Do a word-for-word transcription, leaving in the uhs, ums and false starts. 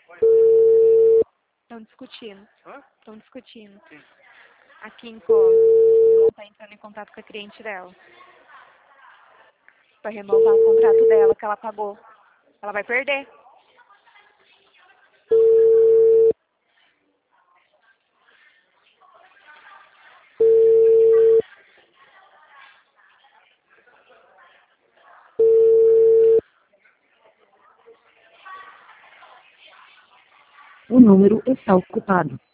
Estão discutindo. Hã? Estão discutindo. Sim. A Kinko não tá entrando em contato com a cliente dela. Pra renovar o contrato dela que ela pagou. Ela vai perder. O número está ocupado.